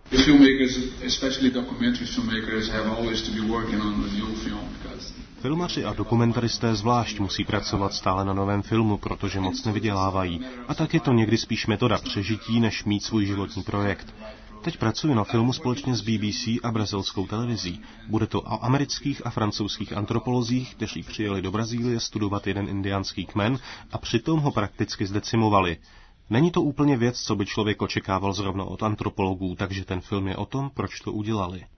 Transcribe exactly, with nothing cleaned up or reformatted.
The filmmakers, especially documentary filmmakers, have always to be working on a new film because Filmaři a dokumentaristé zvlášť musí pracovat stále na novém filmu, protože moc nevydělávají. A tak je to někdy spíš metoda přežití, než mít svůj životní projekt. Teď pracuji na filmu společně s B B C a brazilskou televizí. Bude to o amerických a francouzských antropolozích, kteří přijeli do Brazílie studovat jeden indiánský kmen a přitom ho prakticky zdecimovali. Není to úplně věc, co by člověk očekával zrovna od antropologů, takže ten film je o tom, proč to udělali.